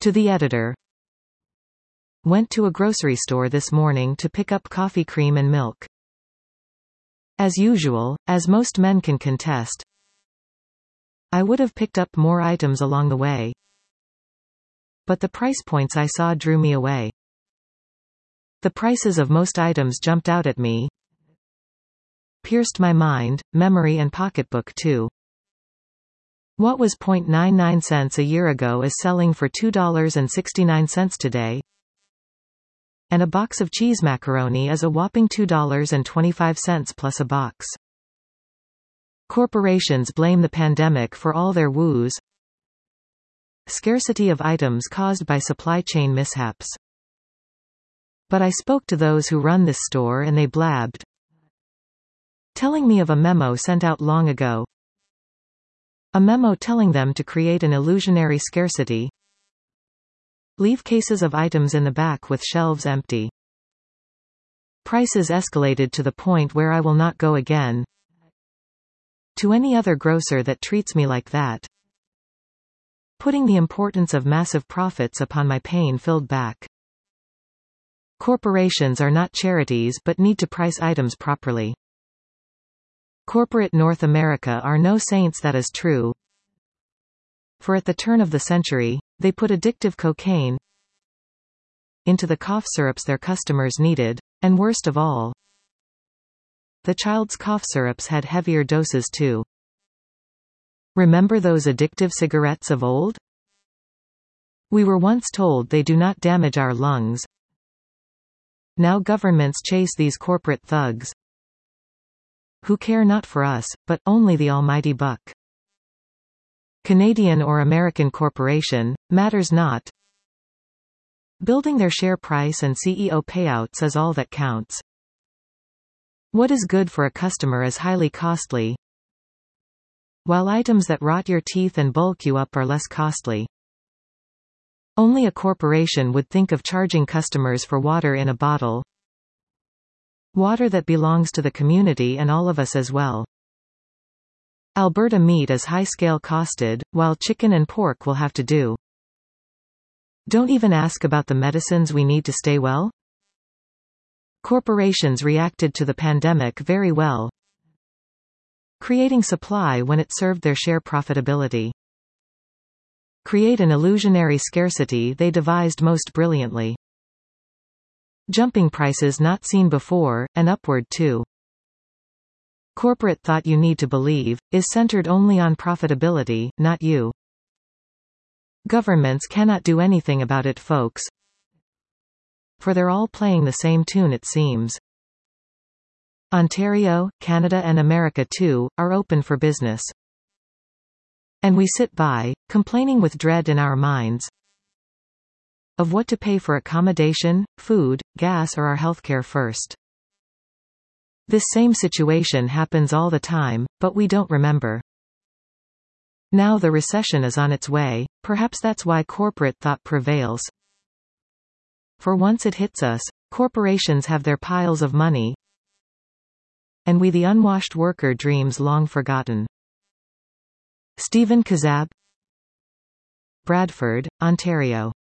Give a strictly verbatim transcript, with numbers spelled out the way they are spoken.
To the editor. Went to a grocery store this morning to pick up coffee cream and milk. As usual, as most men can contest, I would have picked up more items along the way, but the price points I saw drew me away. The prices of most items jumped out at me, pierced my mind, memory and pocketbook too. What was zero point nine nine cents a year ago is selling for two dollars and sixty-nine cents today, and a box of cheese macaroni is a whopping two dollars and twenty-five cents plus a box. Corporations blame the pandemic for all their woes. Scarcity of items caused by supply chain mishaps. But I spoke to those who run this store and they blabbed, telling me of a memo sent out long ago. A memo telling them to create an illusionary scarcity. Leave cases of items in the back with shelves empty. Prices escalated to the point where I will not go again to any other grocer that treats me like that. Putting the importance of massive profits upon my pain-filled back. Corporations are not charities but need to price items properly. Corporate North America are no saints, that is true. For at the turn of the century, they put addictive cocaine into the cough syrups their customers needed, and worst of all, the child's cough syrups had heavier doses too. Remember those addictive cigarettes of old? We were once told they do not damage our lungs. Now governments chase these corporate thugs, who care not for us, but only the almighty buck. Canadian or American corporation, matters not. Building their share price and C E O payouts is all that counts. What is good for a customer is highly costly, while items that rot your teeth and bulk you up are less costly. Only a corporation would think of charging customers for water in a bottle, water that belongs to the community and all of us as well. Alberta meat is high-scale costed, while chicken and pork will have to do. Don't even ask about the medicines we need to stay well. Corporations reacted to the pandemic very well, creating supply when it served their share profitability. Create an illusionary scarcity they devised most brilliantly. Jumping prices not seen before, and upward too. Corporate thought you need to believe, is centered only on profitability, not you. Governments cannot do anything about it, folks. For they're all playing the same tune, it seems. Ontario, Canada and America too, are open for business. And we sit by, complaining with dread in our minds of what to pay for accommodation, food, gas or our healthcare first. This same situation happens all the time, but we don't remember. Now the recession is on its way, perhaps that's why corporate thought prevails. For once it hits us, corporations have their piles of money, and we the unwashed worker dreams long forgotten. Stephen Kazab, Bradford, Ontario.